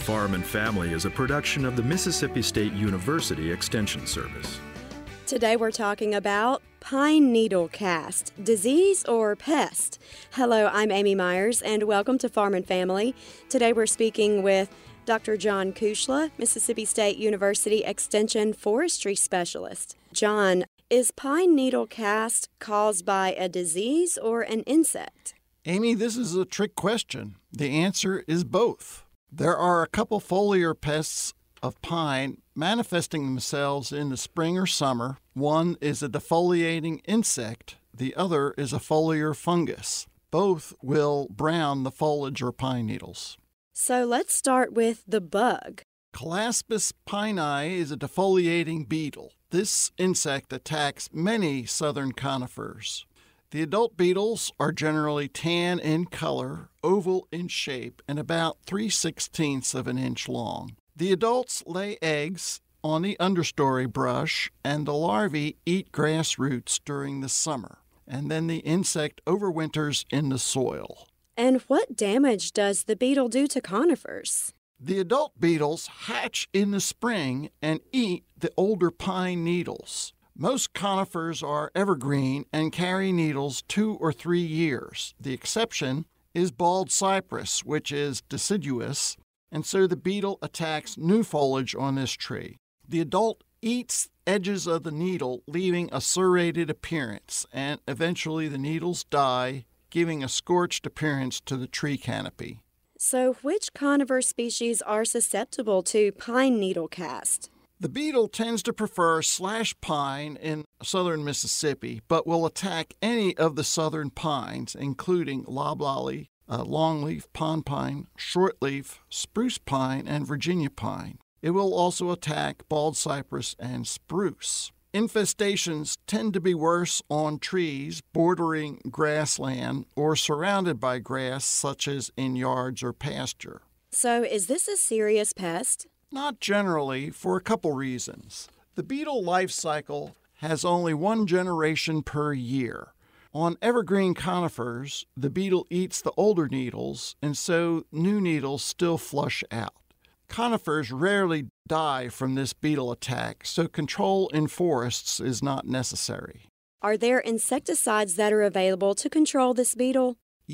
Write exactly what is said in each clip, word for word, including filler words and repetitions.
Farm and Family is a production of the Mississippi State University Extension Service. Today we're talking about pine needle cast, disease or pest. Hello, I'm Amy Myers, and welcome to Farm and Family. Today we're speaking with Doctor John Kuchla, Mississippi State University Extension Forestry Specialist. John, is pine needle cast caused by a disease or an insect? Amy, this is a trick question. The answer is both. There are a couple foliar pests of pine manifesting themselves in the spring or summer. One is a defoliating insect. The other is a foliar fungus. Both will brown the foliage or pine needles. So let's start with the bug. Calaspis pinei is a defoliating beetle. This insect attacks many southern conifers. The adult beetles are generally tan in color, oval in shape, and about three sixteenths of an inch long. The adults lay eggs on the understory brush, and the larvae eat grass roots during the summer. And then the insect overwinters in the soil. And what damage does the beetle do to conifers? The adult beetles hatch in the spring and eat the older pine needles. Most conifers are evergreen and carry needles two or three years. The exception is bald cypress, which is deciduous, and so the beetle attacks new foliage on this tree. The adult eats edges of the needle, leaving a serrated appearance, and eventually the needles die, giving a scorched appearance to the tree canopy. So which conifer species are susceptible to pine needle cast? The beetle tends to prefer slash pine in southern Mississippi, but will attack any of the southern pines, including loblolly, uh, longleaf, pond pine, shortleaf, spruce pine, and Virginia pine. It will also attack bald cypress and spruce. Infestations tend to be worse on trees bordering grassland or surrounded by grass, such as in yards or pasture. So is this a serious pest? Not generally, for a couple reasons. The beetle life cycle has only one generation per year. On evergreen conifers, the beetle eats the older needles, and so new needles still flush out. Conifers rarely die from this beetle attack, so control in forests is not necessary. Are there insecticides that are available to control this beetle?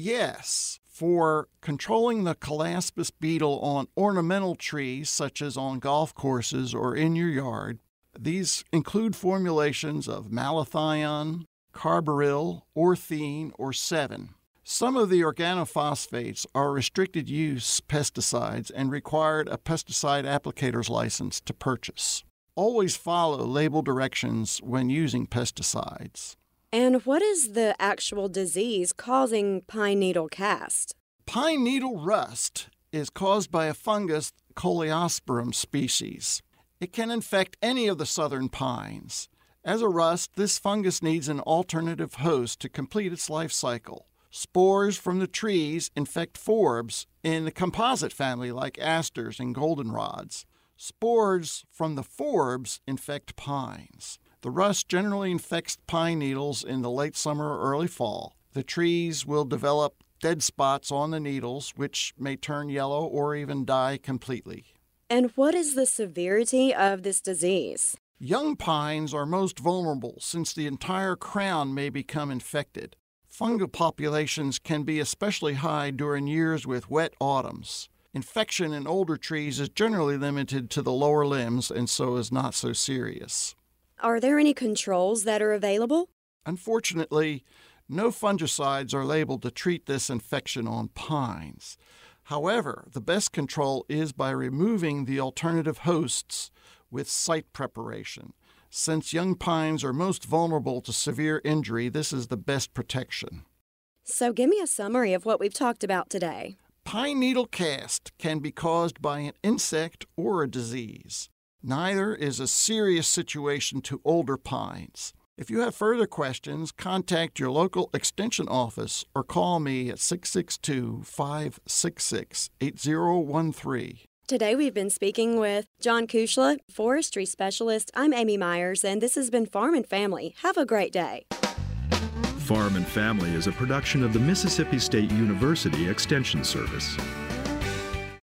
Yes. For controlling the Calaspis beetle on ornamental trees, such as on golf courses or in your yard, these include formulations of malathion, carbaryl, orthene, or Sevin. Some of the organophosphates are restricted use pesticides and required a pesticide applicator's license to purchase. Always follow label directions when using pesticides. And what is the actual disease causing pine needle cast? Pine needle rust is caused by a fungus, Coleosporum species. It can infect any of the southern pines. As a rust, this fungus needs an alternative host to complete its life cycle. Spores from the trees infect forbs in the composite family like asters and goldenrods. Spores from the forbs infect pines. The rust generally infects pine needles in the late summer or early fall. The trees will develop dead spots on the needles, which may turn yellow or even die completely. And what is the severity of this disease? Young pines are most vulnerable since the entire crown may become infected. Fungal populations can be especially high during years with wet autumns. Infection in older trees is generally limited to the lower limbs and so is not so serious. Are there any controls that are available? Unfortunately, no fungicides are labeled to treat this infection on pines. However, the best control is by removing the alternative hosts with site preparation. Since young pines are most vulnerable to severe injury, this is the best protection. So give me a summary of what we've talked about today. Pine needle cast can be caused by an insect or a disease. Neither is a serious situation to older pines. If you have further questions, contact your local extension office or call me at six six two, five six six, eight zero one three. Today we've been speaking with John Kuchla, Forestry Specialist. I'm Amy Myers, and this has been Farm and Family. Have a great day. Farm and Family is a production of the Mississippi State University Extension Service.